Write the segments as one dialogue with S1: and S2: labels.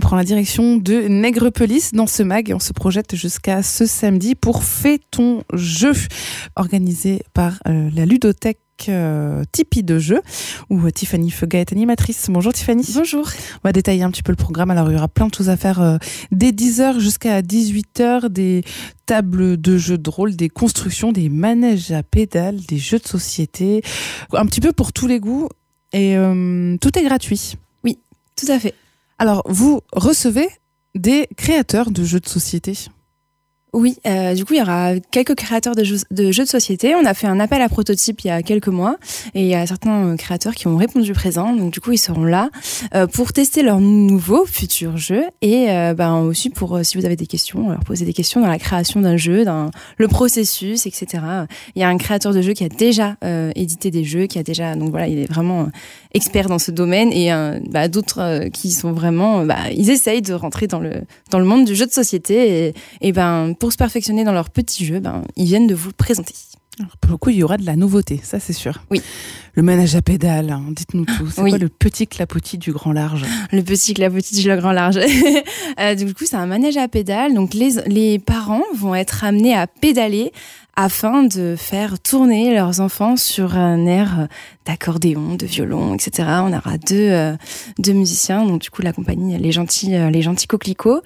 S1: prend la direction de Nègrepelisse dans ce mag et on se projette jusqu'à ce samedi pour Fais ton jeu, organisé par la ludothèque Tipeee de jeu, où Tiffany Feuga est animatrice. Bonjour Tiffany.
S2: Bonjour.
S1: On va détailler un petit peu le programme. Alors il y aura plein de choses à faire dès 10h jusqu'à 18h, des tables de jeux de rôle, des constructions, des manèges à pédales, des jeux de société, un petit peu pour tous les goûts et tout est gratuit.
S2: Oui, tout à fait.
S1: Alors vous recevez des créateurs de jeux de société.
S2: Oui, du coup, il y aura quelques créateurs de jeux de société. On a fait un appel à prototypes il y a quelques mois et il y a certains créateurs qui ont répondu présent. Donc, du coup, ils seront là pour tester leurs nouveaux futurs jeux et aussi pour, si vous avez des questions, leur poser des questions dans la création d'un jeu, dans le processus, etc. Il y a un créateur de jeu qui a déjà édité des jeux, donc voilà, il est vraiment expert dans ce domaine et d'autres qui sont vraiment, ils essayent de rentrer dans le monde du jeu de société et pour se perfectionner dans leur petit jeu, ils viennent de vous le présenter.
S1: Alors pour le coup, il y aura de la nouveauté, ça c'est sûr.
S2: Oui.
S1: Le manège à pédales, dites-nous tout. C'est quoi le petit clapotis du grand large ?
S2: Le petit clapotis du grand large. Du coup, c'est un manège à pédales. Donc les parents vont être amenés à pédaler afin de faire tourner leurs enfants sur un air d'accordéon, de violon, etc. On aura deux musiciens, donc du coup la compagnie Les Gentils Coquelicots.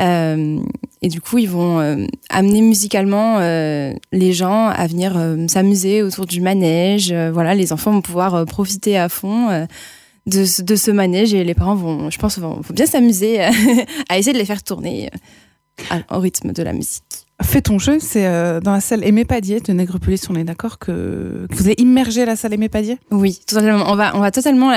S2: Et du coup, ils vont amener musicalement les gens à venir s'amuser autour du manège. Voilà, les enfants vont pouvoir profiter à fond de ce manège et les parents vont bien s'amuser à essayer de les faire tourner au rythme de la musique.
S1: Fais ton jeu, c'est dans la salle Aimé Padier de Nègrepelisse. On est d'accord que vous avez immergé la salle Aimé Padier ?
S2: Oui, totalement. On va totalement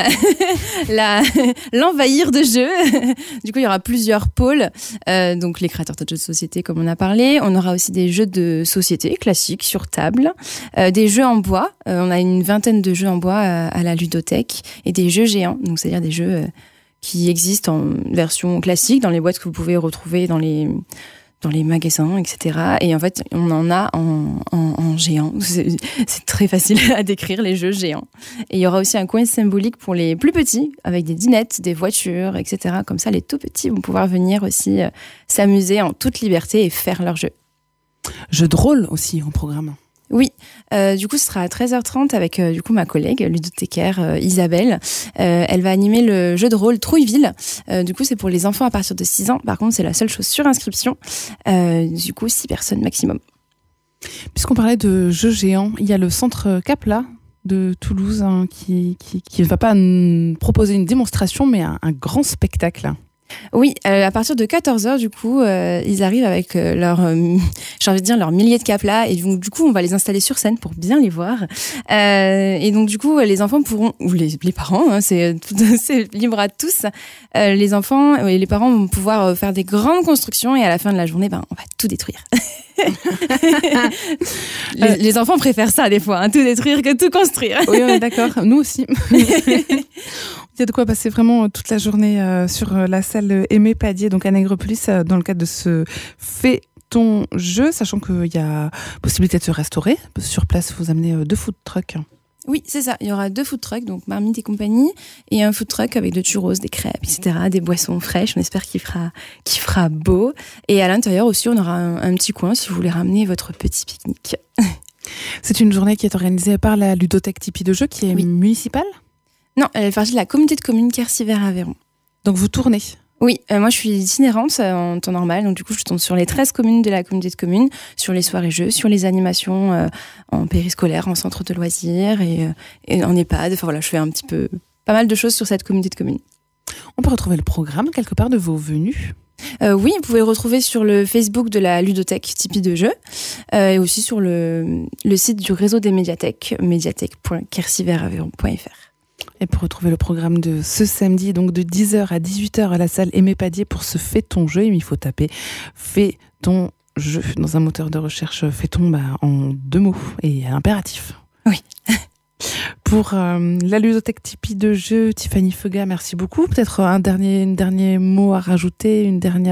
S2: l'envahir de jeux. Du coup, il y aura plusieurs pôles. Donc, les créateurs de jeux de société, comme on a parlé. On aura aussi des jeux de société classiques sur table, des jeux en bois. On a une vingtaine de jeux en bois à la ludothèque et des jeux géants. Donc, c'est-à-dire des jeux qui existent en version classique dans les boîtes que vous pouvez retrouver dans les magasins, etc. Et en fait, on en a en géant. C'est très facile à décrire, les jeux géants. Et il y aura aussi un coin symbolique pour les plus petits, avec des dinettes, des voitures, etc. Comme ça, les tout petits vont pouvoir venir aussi s'amuser en toute liberté et faire leur jeu.
S1: Jeu de rôle aussi en programme.
S2: Oui, du coup, ce sera à 13h30 avec ma collègue ludothécaire Isabelle. Elle va animer le jeu de rôle Trouilleville. Du coup, c'est pour les enfants à partir de 6 ans. Par contre, c'est la seule chose sur inscription. Du coup, 6 personnes maximum.
S1: Puisqu'on parlait de jeux géants, il y a le centre Capla de Toulouse qui ne va pas proposer une démonstration, mais un grand spectacle.
S2: Oui, à partir de 14h, du coup, ils arrivent avec leurs milliers de caplas et du coup, on va les installer sur scène pour bien les voir. Et donc, du coup, les enfants pourront, ou les parents, c'est libre à tous, les enfants et les parents vont pouvoir faire des grandes constructions et à la fin de la journée, on va tout détruire. Les enfants préfèrent ça des fois, tout détruire que tout construire.
S1: Oui, on est d'accord, nous aussi. Il y a de quoi passer vraiment toute la journée sur la salle Aimé Padier, donc à Nègrepelisse, dans le cadre de ce Fais ton jeu, sachant qu'il y a possibilité de se restaurer. Sur place, vous amenez 2 food trucks.
S2: Oui, c'est ça. Il y aura 2 food trucks, donc marmite et compagnie, et un food truck avec de churros, des crêpes, etc., des boissons fraîches. On espère qu'il fera beau. Et à l'intérieur aussi, on aura un petit coin si vous voulez ramener votre petit pique-nique.
S1: C'est une journée qui est organisée par la ludothèque Tipeee de jeu, qui est municipale ?
S2: Non, elle fait partie de la communauté de communes Quercy-Vert-Aveyron.
S1: Donc vous tournez ?
S2: Oui, moi je suis itinérante en temps normal, donc du coup je tourne sur les 13 communes de la communauté de communes, sur les soirées jeux, sur les animations en périscolaire, en centre de loisirs et en EHPAD. Enfin voilà, je fais un petit peu pas mal de choses sur cette communauté de communes.
S1: On peut retrouver le programme quelque part de vos venues ?
S2: Oui, vous pouvez le retrouver sur le Facebook de la ludothèque Tipeee de jeu et aussi sur le site du réseau des médiathèques, médiathèque.quercyvertaveyron.fr.
S1: Et pour retrouver le programme de ce samedi, donc de 10h à 18h à la salle Aimé Padier pour ce Fais ton jeu, il faut taper Fais ton jeu dans un moteur de recherche Fais ton en 2 mots et à l'impératif.
S2: Oui.
S1: Pour la ludothèque Tipeee de jeu, Tiffany Feuga, merci beaucoup. Peut-être un dernier mot à rajouter,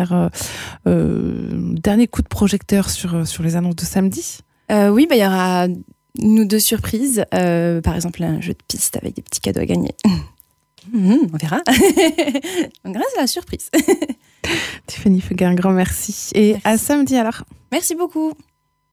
S1: dernier coup de projecteur sur les annonces de samedi.
S2: Oui, il y aura 1 ou 2 surprises. Par exemple, un jeu de piste avec des petits cadeaux à gagner. On verra. On verra, c'est la surprise.
S1: Tiffany Fugain, un grand merci. Et à samedi alors.
S2: Merci beaucoup.